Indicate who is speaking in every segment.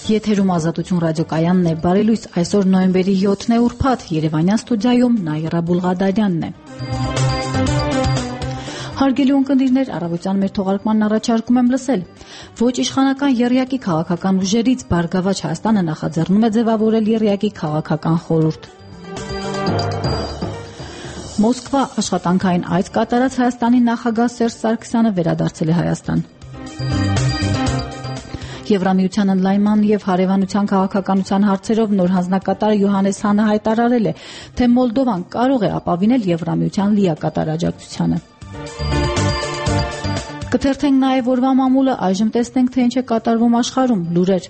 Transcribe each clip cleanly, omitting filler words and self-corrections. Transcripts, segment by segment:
Speaker 1: Եթերում Ազատություն ռադիոկայանն է, բարելույս, այսօր նոյեմբերի 7-ն է ուրբաթ, Երևանյան ստուդիայում Նաիրա Բուլղադարյանն է։ Հարգելի ունկնդիրներ, առավոտյան մեր թողարկմանն առաջարկում եմ լսել։ Ոչ իշխանական եռյակի քաղաքական ուժերից Բարգավաճ Հայաստանը նախաձեռնում է ձևավորել եռյակի քաղաքական խորհուրդ։ Մոսկվա աշխատանքային այց կատարած Հայաստանի նախագահ Սերժ Սարգսյանը վերադարձել է Հայաստան։ Եվրամիության ընդլայնման և հարևանության քաղաքականության հարցերով նոր հանձնակատարը Յոհաննես Հանը հայտարարել է, թե Մոլդովան կարող է ապավինել Եվրամիության լիակատար աջակցությանը։ Կթերթենք նաև օրվա մամուլը, այժմ տեսնենք, թե ինչ է կատարվում աշխարհում, լուրեր։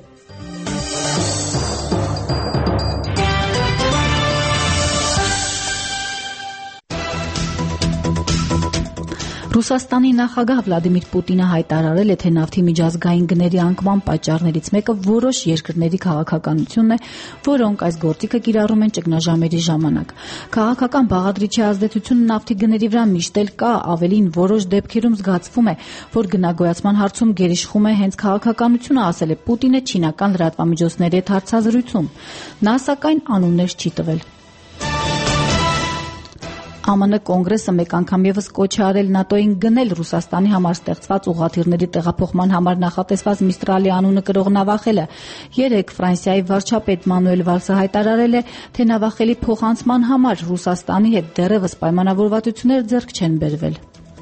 Speaker 1: Ռուսաստանի նախագահ Վլադիմիր Պուտինը հայտարարել է, թե նավթի միջազգային գների անկման պատճառներից մեկը որոշ երկրների քաղաքականությունն է, որոնք այս գործիքը կիրառում են ճգնաժամերի ժամանակ։ Քաղաքական բաղադրիչի ազդեցությունը նավթի գների վրա միշտ էլ կա, ավելին որոշ դեպքերում զգացվում է, որ գնագոյացման հարցում գերիշխում է հենց քաղաքականությունը, ասել է Պուտինը չինական լրատվամիջոցների հետ հարցազրույցում։ Նա սակայն անուններ չի տվել։ ԱՄՆ կոնգրեսը մեկ անգամ ևս կոչ է արել ՆԱՏՕ-ին գնել Ռուսաստանի համար ստեղծված ուղղաթիռների տեղափոխման համար նախատեսված Միստրալի անունը կրող նավախելը։ Երեկ Ֆրանսիայի վարչապետ Մանուել Վալսը հայտարարել է, թե նավախելի փոխանցման համար Ռուսաստանի հետ դեռևս պայմանավորվածություններ ձեռք չեն բերվել։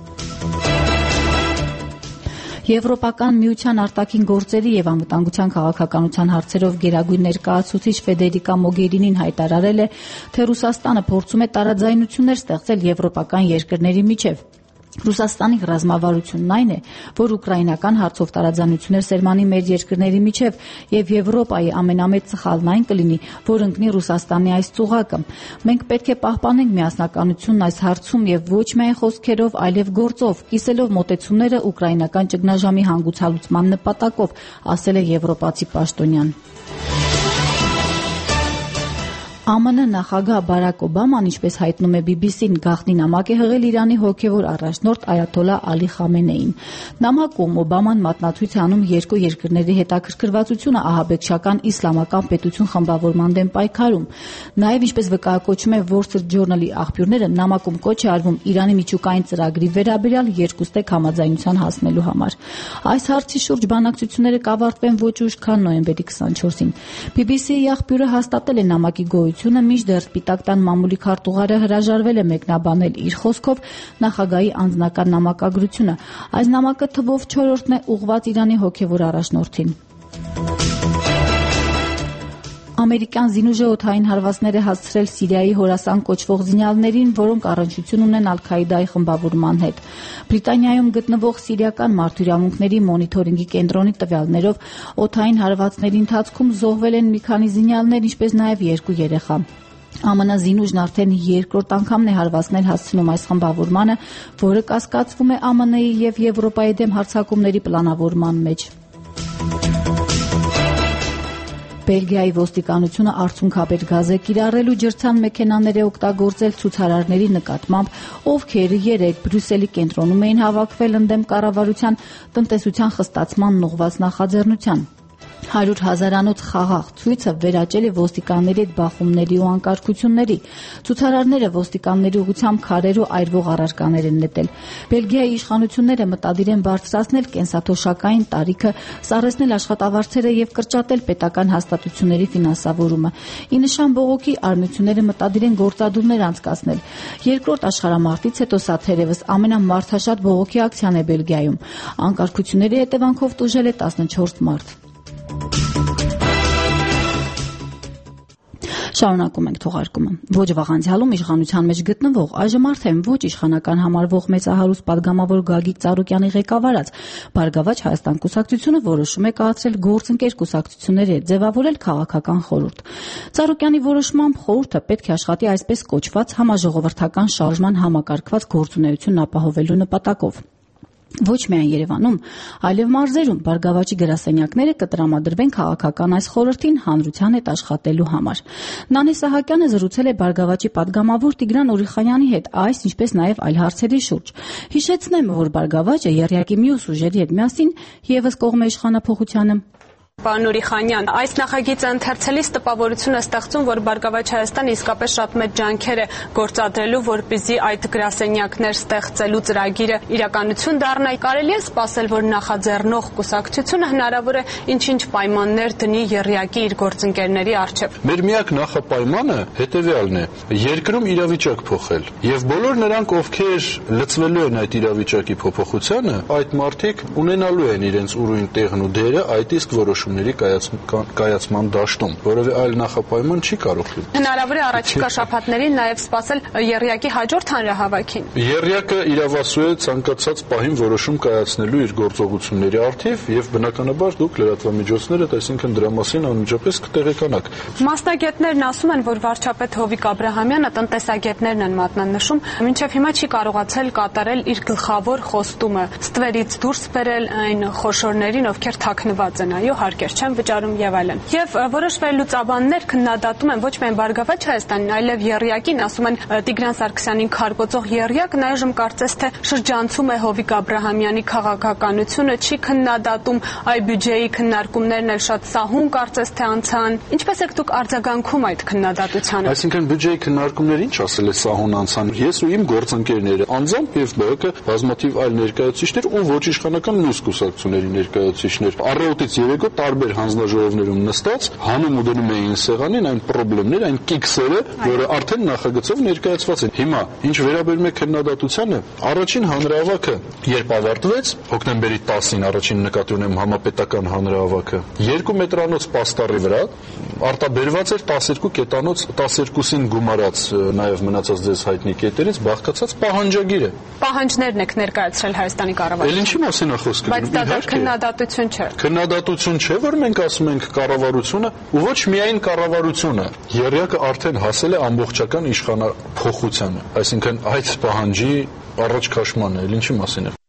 Speaker 1: Եվրոպական միության արտաքին գործերի և անվտանգության քաղաքականության հարցերով գերագույն ներկայացուցիչ Ֆեդերիկա Մոգերինին հայտարարել է, թե Ռուսաստանը փորձում է տարաձայնություններ ստեղծել եվրոպական երկրների միջև։ Ռուսաստանի ռազմավարությունն այն է, որ ուկրաինական հարցով տարաձայնություններ սերմանի մեր երկրների միջև և Եվրոպայի ամենամեծ սխալն այն կլինի, որ ընկնի Ռուսաստանի այս ծուղակը։ Մենք պետք է պահպանենք միասնականությունն այս հարցում և ոչ միայն խոսքերով, այլև գործով, կիսելով մոտեցումները ուկրաինական ճգնաժամի հանգուցալուծման նպատակով, ասել է եվրոպացի պաշտոնյան։ ԱՄՆ նախագահ Բարակ Օբաման, ինչպես հայտնում է BBC-ն, գաղտնի նամակ է հղել Իրանի հոգևոր առաջնորդ Այաթոլլահ Ալի Խամենեիին։ Նամակում Օբաման մատնացույց է անում երկու երկրների հետաքրքրվածությունը ահաբեկչական իսլամական պետություն խմբավորման դեմ պայքարում։ Նաև, ինչպես վկայակոչում է Wall Street Journal-ի աղբյուրները, նամակում կոչ է արվում Իրանի միջուկային ծրագրի վերաբերյալ երկուստեք համաձայնության հասնելու համար։ Այս հարցի շուրջ բանակցությունները կավարտվեն ոչ ուշ, քան նոյեմբերի 24-ին։ BBC-ի աղբյուրը հաստատել է նամակի գոյությունը, մինչդեռ Սպիտակ տան մամուլի քարտուղարը հրաժարվել է մեկնաբանել իր խոսքով նախագահի անձնական նամակագրությունը։ Այս նամակը թվով 4-րդն է ուղղված Իրանի հոգևոր առաջնորդին։ Ամերիկյան զինուժը օդային հարվածներ է հասցրել Սիրիայի Հորասան կոչվող զինյալներին, որոնք առնչություն ունեն Ալ-Քաիդայի խմբավորման հետ։ Բրիտանիայում գտնվող սիրիական մարդուրյամունքների մոնիթորինգի կենտրոնի տվյալներով օդային հարվածների ընթացքում զոհվել են մի քանի զինյալներ, ինչպես նաև 2 երեխա։ ԱՄՆ զինուժն արդեն երկրորդ անգամն է հարվածներ հասցնում այս խմբավորմանը, որը կասկածվում է ԱՄՆ-ի և Եվրոպայի դեմ հարձակումների պլանավորման մեջ։ Բելգիայի ոստիկանությունը արցունքաբեր գազ է կիրառելու ջրցան մեքենաներ է օգտագործել ցուցարարների նկատմամբ, ովքեր երեկ Բրյուսելի կենտրոնում էին հավաքվել ընդդեմ կառավարության տնտեսության խստացման ուղղված նախաձեռնության։ 100,000-անոց խաղաղ ցույցը վերաճել է ոստիկանների հետ բախումների ու անկարգությունների։ Ցուցարարները ոստիկանների ուղղությամբ քարեր ու այրվող առարկաներ են նետել։ Բելգիայի իշխանությունները մտադիր են բարձրացնել կենսաթոշակային տարիքը, սառեցնել աշխատավարձերը և կրճատել պետական հաստատությունների ֆինանսավորումը։ Ի նշան բողոքի արմատությունները մտադիր են գործադուլներ անցկացնել։ Երկրորդ աշխարհամարտից հետո սա թերևս ամենամարդաշատ բողոքի ակցիան է Բելգիայում։ Անկարգությունների հետևանքով տուժել է 14 մարդ։ Շարունակում ենք թողարկումը։ Ոչ վաղանցյալում իշխանության մեջ գտնվող, այժմ արդեն ոչ իշխանական համարվող մեծահարուստ պատգամավոր Գագիկ Ծառուկյանի ղեկավարած Բարգավաճ Հայաստան կուսակցությունը որոշում է կայացրել գործընկեր կուսակցությունների հետ ձևավորել քաղաքական խորհուրդ։ Ծառուկյանի որոշմամբ խորհուրդը պետք է աշխատի այսպես կոչված համաժողովրդական շարժման համակարգված գործունեությունն ապահովելու նպատակով։ Ոչ միայն Երևանում, այլև մարզերում Բարգավաճի գրասենյակները կտրամադրվեն քաղաքական այս խորհրդին հանրության հետ աշխատելու համար։ Նանե Սահակյանը զրուցել է Բարգավաճի պատգամավոր Տիգրան Ուրիխանյանի հետ այս, ինչպես նաև այլ հարցերի շուրջ։ Հիշեցնեմ, որ Բարգավաճը եռյակի մյուս ուժերի հետ միասին ևս կողմ է իշխանափոխությանը։
Speaker 2: Պարոն Ուրիխանյան, այս նախագիծը ընթերցելիս տպավորություն է ստեղծում, որ Բարգավաճ Հայաստանը իսկապես շատ մեծ ջանքեր է գործադրելու, որպեսզի այդ գրասենյակներ ստեղծելու ծրագիրը իրականություն դառնա։ Կարելի է սպասել, որ նախաձեռնող կուսակցությունը հնարավոր է ինչ-ինչ պայմաններ դնի եռյակի իր գործընկերների առջև։
Speaker 3: Մեր միակ նախապայմանը հետևյալն է՝ երկրում իրավիճակ փոխել, եւ բոլոր նրանք, ովքեր լծվելու են այդ իրավիճակի փոփոխությանը, այդ մարդիկ ունենալու են իրենց ուրույն տեղն ու դերը այդ իսկ որոշումների կայացման դաշտում, որովհետեւ այլ նախապայման չի կարող լինել։
Speaker 2: Հնարավոր է առաջիկա շաբաթներին նաև սպասել եռյակի հաջորդ հանրահավաքին։
Speaker 3: Եռյակը իրավասու է ցանկացած պահին որոշում կայացնելու իր գործողությունների առթիվ եւ բնականաբար դուք լրատվամիջոցները, այսինքն դրա մասին անմիջապես կտեղեկանաք։
Speaker 2: Մասնագետներն ասում են, որ վարչապետ Հովիկ Աբրահամյանը, տնտեսագետներն են մատնանշում, մինչև հիմա չի կարողացել կատարել իր գլխավոր խոստումը՝ ստվերից դուրս բերել այն խոշորներին, ովքեր թաքնված են, այո, հարկեր չեն վճարում եւ այլն։ Եվ որոշ վերլուծաբաններ քննադատում են ոչ միայն Բարգավաճ Հայաստանին, այլև եռյակին, ասում են Տիգրան Սարգսյանին քարկոծող եռյակն այժմ կարծես թե շրջանցում է Հովիկ Աբրահամյանի քաղաքականությունը, չի քննադատում այ բյուջեի քննարկումներն էլ շատ սահուն կարծես թե անցան։ Ինչպես եք դուք արձագանքում այդ քննադատությանը։
Speaker 3: Այսինքն բյուջեի քննարկումները ինչ ասել է սահուն անցան։ Ես ու իմ գործընկերները անձամբ եւ ԲՀԿ բազմաթիվ այլ ներկայացուցիչներ ու ոչ իշխանական մյուս կուսակցությունների ներկայացուցիչներ առավոտից երեկո տարբեր հանձնաժողովներում նստած հանում ու դնում էին սեղանին այն խնդիրները, այն կիքսերը, որը արդեն նախագծով ներկայացված են։ Հիմա ինչ վերաբերում է քննադատությանը, առաջին հանրահավաքը երբ ավարտվեց, հոկտեմբերի 10-ին առաջին նկատի ունեմ համապետական հանրահավաքը, 2 մետրանոց պաստառի վրա արտաբերված էր 12 կետանոց 12-ին գումարած նաև մնացած ձեզ հայտնի կետերից բաղկացած պահանջագիրը։
Speaker 2: Պահանջներն եք ներկայացրել Հայաստանի կառավարությանը։
Speaker 3: Էլ ինչի մասին է խոսքը։
Speaker 2: Բայց դա քննադատություն չէ։
Speaker 3: Քննադատություն չէ, որ մենք ասում ենք կառավարությունը ու ոչ միայն կառավարությունը։ Եռյակը արդեն հասել է ամբողջական իշխանափոխությանը, այսինքն այդ պահանջի առաջ քաշմանը, էլ ինչի մասին է։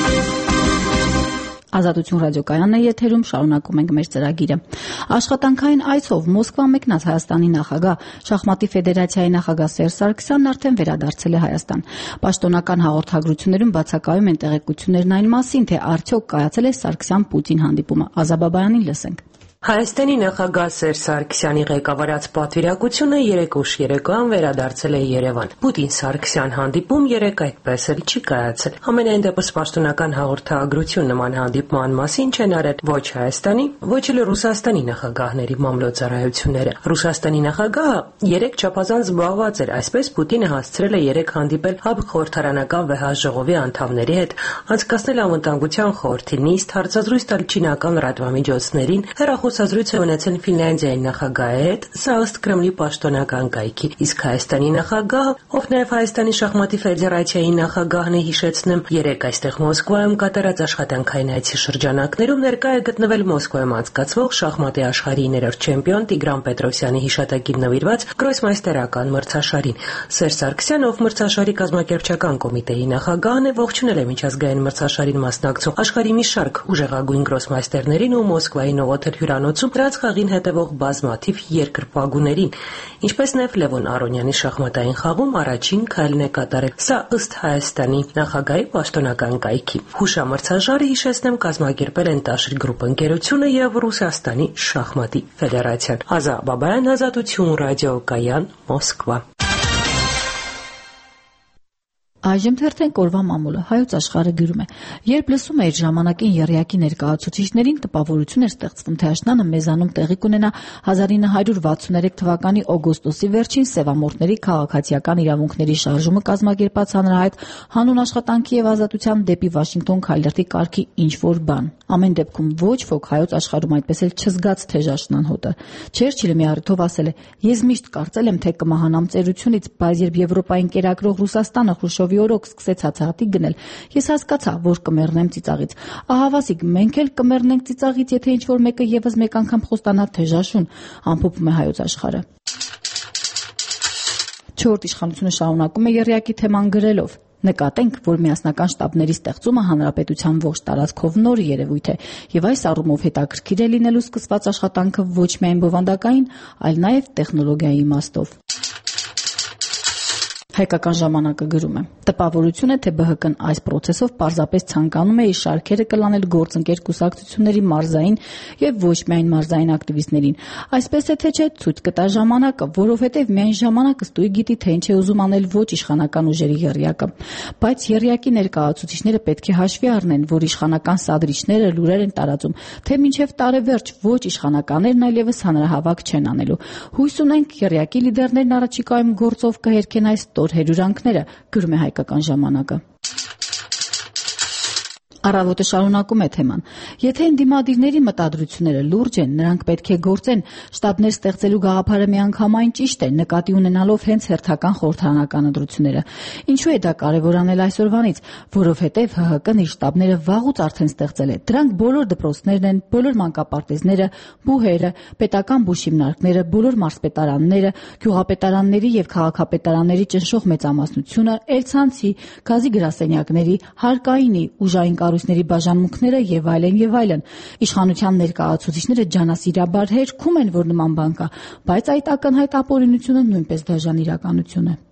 Speaker 1: Ազատություն ռադիոկայանն է եթերում, շարունակում ենք մեր ծրագիրը։ Աշխատանքային այցով Մոսկվա մեկնած Հայաստանի նախագահ, շախմատի ֆեդերացիայի նախագահ Սերժ Սարգսյանն արդեն վերադարձել է Հայաստան։ Պաշտոնական հաղորդագրություններում բացակայում են տեղեկություններն այն մասին, թե արդյոք կայացել է Սարգսյան-Պուտին հանդիպումը։ Ազաբաբայանին լսենք։
Speaker 4: Հայաստանի նախագահ Սերժ Սարգսյանի ղեկավարած պատվիրակությունը երեկոш երեկոյան վերադարձել է Երևան։ Պուտին-Սարգսյան հանդիպում երեկ այդպես էլ չի կայացել։ Համենայն դեպս պաշտոնական հաղորդագրություն նման հանդիպման մասին չեն արել ոչ Հայաստանի, ոչ էլ Ռուսաստանի նախագահների մամլոյցարայությունները։ Ռուսաստանի նախագահը երեկ չափազանց զբաղված էր, այսպես Պուտինը հասցրել է երեկ հանդիպել ՀԱԲ խորհրդարանական վեհաժողովի անդամների հետ, անցկացնել անվտանգության խորհրդի նիստ, հարցազրույց տալ չինական լրատվամիջոցներին, հեռախոսազրույց է ունեցել Ֆինլանդիայի նախագահի հետ, սա ըստ Կրեմլի պաշտոնական կայքի, իսկ Հայաստանի նախագահը, ով նաև Հայաստանի շախմատի ֆեդերացիայի նախագահն է, հիշեցնեմ, երեկ այստեղ Մոսկվայում կատարած աշխատանքային այցի շրջանակներում ներկա է գտնվել Մոսկվայում անցկացվող շախմատի աշխարհի 9-րդ չեմպիոն Տիգրան Պետրոսյանի հիշատակին նվիրված գրոսմայստերական մրցաշարին։ Սերժ Սարգսյանը, ով մրցաշարի կազմակերպչական կոմիտեի նախագահն է, ողջունել է միջազգային մրցաշարին մասնակցող աշխարհի մի շարք ուժեղագույն գրոսմայստերներին ու Մոսկվայի Նովոթել հյուրանոցում դրած խաղին հետևող բազմաթիվ երկրպագուներին, ինչպես նաև Լևոն Արոնյանի շախմատային խաղում առաջին քայլն է կատարել։ Սա ըստ Հայաստանի նախագահի պաշտոնական կայքի։ Հուշամրցաշարը, հիշեցնեմ, կազմակերպել են Տաշիր գրուպ ընկերությունը եւ Ռուսաստանի շախմատի ֆեդերացիան։ Ազաբաբայան, Ազատություն ռադիոկայան, Մոսկվա։
Speaker 1: Այժմ թերթենք օրվա մամուլը։ Հայոց աշխարհը գրում է. երբ լսում էիր ժամանակին եռյակի ներկայացուցիչներին, տպավորություն էր ստեղծվում, թե աշնանը մեզանում տեղի կունենա 1963 թվականի օգոստոսի վերջին սևամորթների քաղաքացիական իրավունքների շարժումը կազմակերպած հանրահայտ հանուն աշխատանքի եւ ազատության դեպի Վաշինգտոն քայլերթի կարգի ինչ-որ բան։ Ամեն դեպքում ոչ ոք հայոց աշխարհում այդպես էլ չզգաց թեժ աշնան հոտը։ Չերչիլը մի առիթով ասել է. ես միշտ կարծել եմ, թե կմահանամ ծերությունից, բայց երբ Եվրոպային կերակրող Ռուսաստանը Խրուշովի օրոք սկսեց հացահատիկ գնել, ես հասկացա, որ կմեռնեմ ծիծաղից։ Ահա Վասիկ, մենք էլ կմեռնենք ծիծաղից, եթե ինչ-որ մեկը եւս մեկ անգամ խոստանա թեժ աշուն, ամփոփում է հայոց աշխարհը։ Չորրորդ իշխանությունը շարունակում է եռյակի թեման գրելով. նկատենք, որ միասնական շտաբների ստեղծումը հանրապետության ողջ տարածքով նոր երևույթ է եւ այս առումով հետաքրքիր է լինելու սկսված աշխատանքը ոչ միայն բովանդակային, այլ նաեւ տեխնոլոգիայի իմաստով։ Հայկական ժամանակը գրում է. տպավորություն է, թե ԲՀԿ-ն այս process-ով պարզապես ցանկանում է իր շարքերը կլանել գործընկեր կուսակցությունների մարզային եւ ոչ միայն մարզային ակտիվիստներին։ Այսպես է թե չէ, ցույց կտա ժամանակը, որովհետեւ միայն ժամանակը ստույգ գիտի, թե ինչ է ուզում անել ոչ իշխանական ուժերի եռյակը։ Բայց եռյակի ներկայացուցիչները պետք է հաշվի առնեն, որ իշխանական սադրիչները լուրեր են տարածում, թե մինչեւ տարեվերջ ոչ իշխանականներն այլևս հանրահավաք չեն անելու։ Հույս ունենք, եռյակի լիդերներն առաջիկայում գործով կհերքեն այս հերյուրանքները, գրում է Հայկական ժամանակը։ Առավոտը շարունակում է թեման. եթե ընդդիմադիրների մտադրությունները լուրջ են, նրանք պետք է գործեն, շտաբներ ստեղծելու գաղափարը միանգամայն ճիշտ է, նկատի ունենալով հենց հերթական խորհրդարանական ընտրությունները։ Ինչու է դա կարևոր անել այսօրվանից, որովհետև ՀՀԿ-ն իր շտաբները վաղուց արդեն ստեղծել է։ Դրանք բոլոր դպրոցներն են, բոլոր մանկապարտեզները, բուհերը, պետական բուժհիմնարկները, բոլոր մարզպետարանները, գյուղապետարանների եւ քաղաքապետարանների ճնշող մեծամասնությունը, էլցանցի, գազի գրասենյակների, հարկայինի, ուժային կառույցների բաժանմունքները եւ այլն։ Իշխանության ներկայացուցիչները ջանասիրաբար հերքում են, որ նման բան կա, բայց այդ ակնհայտ ապօրինությունը նույնպես դաժան իրականություն է։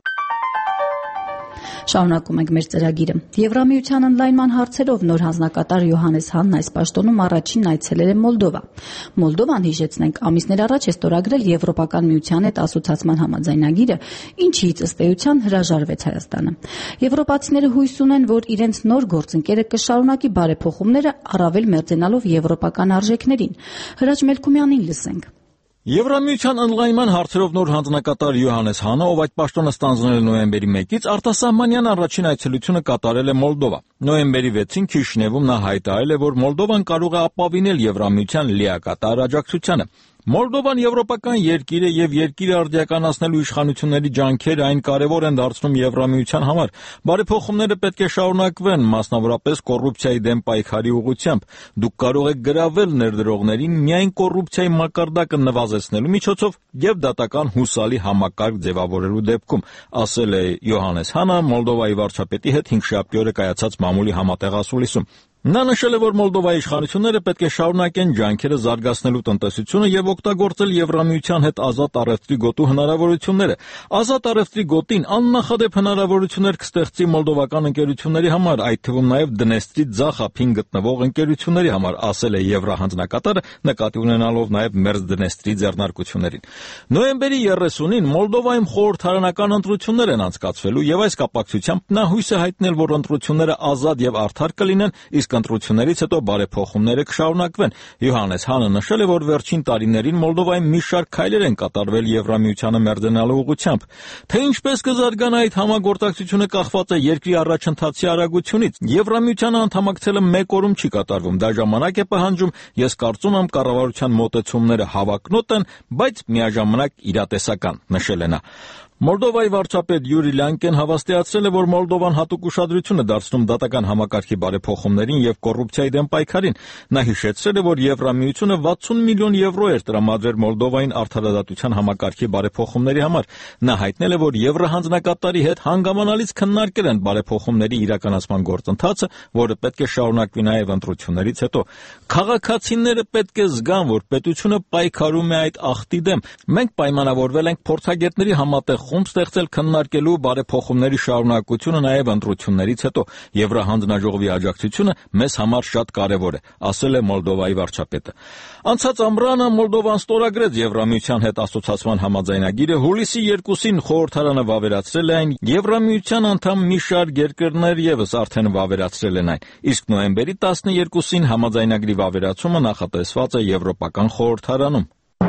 Speaker 1: Շարունակում ենք մեր ծրագիրը։ Եվրամիության ընդլայնման հարցերով նոր հանձնակատար Յոհաննես Հանն այս պաշտոնում առաջինն այցելել է Մոլդովա։ Մոլդովան, հիշեցնենք, ամիսներ առաջ է ստորագրել Եվրոպական միության հետ ասոցիացման համաձայնագիրը, ինչից ըստ էության հրաժարվեց Հայաստանը։ Եվրոպացիները հույս ունեն, որ իրենց նոր գործընկերը կշարունակի բարեփոխումները, առավել մերձենալով եվրոպական արժեքներին։ Հրաչ Մելքումյանին լսենք։
Speaker 5: Եվրամիության ընդլայնման հարցերով նոր հանձնակատար Յոհաննես Հանը, ով այդ պաշտոնը ստանձնել է նոյեմբերի 1-ից, արտասահմանյան առաջին այցելությունը կատարել է Մոլդովա։ Նոյեմբերի 6-ին Քիշինևում նա հայտարարել է, որ Մոլդովան կարող է ապավինել Եվրամիության լիակատար աջակցությանը։ Մոլդովան եվրոպական երկիր է եւ երկիրը արդիականացնելու իշխանությունների ջանքերը այն կարևոր են դարձնում Եվրամիության համար։ Բարեփոխումները պետք է շարունակվեն, մասնավորապես կոռուպցիայի դեմ պայքարի ուղղությամբ։ Դուք կարող եք գրավել ներդրողներին միայն կոռուպցիայի մակարդակը նվազեցնելու միջոցով եւ դատական հուսալի համակարգ ձևավորելու դեպքում, ասել է Յոհաննես Հանը Մոլդովայի վարչապետի հետ 5-շաբթի օրը կայացած մամուլի համատեղ ասուլիսում։ Նա նշել է, որ Մոլդովայի իշխանությունները պետք է շարունակեն ջանքերը զարգացնելու տնտեսությունը եւ օգտագործել Եվրամիության հետ ազատ առևտրի գոտու հնարավորությունները։ Ազատ առևտրի գոտին աննախադեպ հնարավորություններ կստեղծի մոլդովական ընկերությունների համար, այդ թվում նաեւ Դնեստրի ձախ ափին գտնվող ընկերությունների համար, ասել է Եվրահանձնակատարը, նկատի ունենալով նաեւ Մերձդնեստրի ձեռնարկություններին։ Նոյեմբերի 30-ին Մոլդովայում խորհրդարանական ընտրություններ են անցկացվելու եւ այս կապակցությամբ նա հույս է հայտնել, որ ընտրությունները ազատ եւ արդար կլինեն, իսկ ընտրություններից հետո բարեփոխումները կշարունակվեն։ Յոհաննես Հանը նշել է, որ վերջին տարիներին Մոլդովայում մի շարք քայլեր են կատարվել Եվրամիությանը մերձենալու ուղղությամբ։ Թե ինչպես կզարգանա այդ համագործակցությունը կախված է երկրի առաջընթացի արագությունից։ Եվրամիությանը անդամակցելը մեկ օրում չի կատարվում, դա ժամանակ է պահանջում։ Ես կարծում եմ կառավարության մոտեցումները հավակնոտ են, բայց միաժամանակ իրատեսական, նշել է նա։ Մոլդովայի վարչապետ Յուրի Լանկեն հավաստիացրել է, որ Մոլդովան հատուկ ուշադրություն է դարձնում դատական համակարգի բարեփոխումներին եւ կոռուպցիայի դեմ պայքարին։ Նա հիշեցրել է, որ Եվրամիությունը 60 միլիոն եվրո էր տրամադրել Մոլդովային արդարադատության համակարգի բարեփոխումների համար։ Նա հայտնել է, որ Եվրահանձնակատարի հետ հանգամանալից քննարկել են բարեփոխումների իրականացման գործընթացը, որը պետք է շարունակվի նաեւ ընտրություններից հետո։ Քաղաքացիները պետք է զգան, որ պետությունը պայքարում է այդ ախտի դեմ։ Մենք պայմանավորվել ենք փորձագետների համատեղ խումբ ստեղծել քննարկելու բարեփոխումների շարունակությունը նաև ընտրություններից հետո։ Եվրահանձնաժողովի աջակցությունը մեզ համար շատ կարևոր է, ասել է Մոլդովայի վարչապետը։ Անցած ամռանը Մոլդովան ստորագրեց Եվրամիության հետ ասոցիացման համաձայնագիրը, հուլիսի 2-ին խորհրդարանը վավերացրել է այն, Եվրամիության անդամ մի շարք երկրներ եւս արդեն վավերացրել են այն, իսկ նոյեմբերի 12-ին համաձայնագրի վավերացումը նախատեսված է Եվրոպական խորհրդարանում։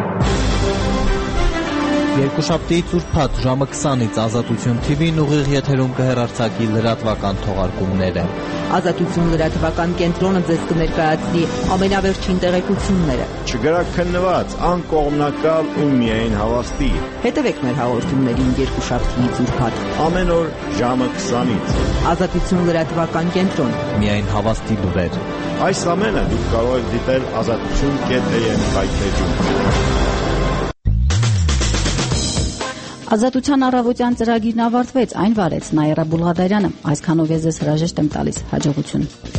Speaker 6: Երկուշաբթիից ուրբաթ ժամը 20-ից Ազատություն TV-ն ուղիղ եթերում կհեռարձակի լրատվական թողարկումները։
Speaker 7: Ազատություն լրատվական կենտրոնը ձեզ կներկայացնի ամենավերջին տեղեկությունները։
Speaker 8: Չգրաքննված, անկողմնակալ ու միայն հավաստի։
Speaker 7: Հետևեք մեր հաղորդումներին երկուշաբթիից ուրբաթ
Speaker 8: ամեն օր ժամը 20-ից։
Speaker 7: Ազատություն լրատվական կենտրոն։
Speaker 6: Միայն հավաստի լուրեր։
Speaker 8: Այս ամենը դուք կարող եք դիտել azatutun.am վայրէջում։
Speaker 1: Ազատության առավոտյան ծրագիրն ավարտվեց, այն վարեց Նաիրա Բուլղադարյանը։ Այսքանով ես ձեզ հրաժեշտ եմ տալիս, հաջողություն։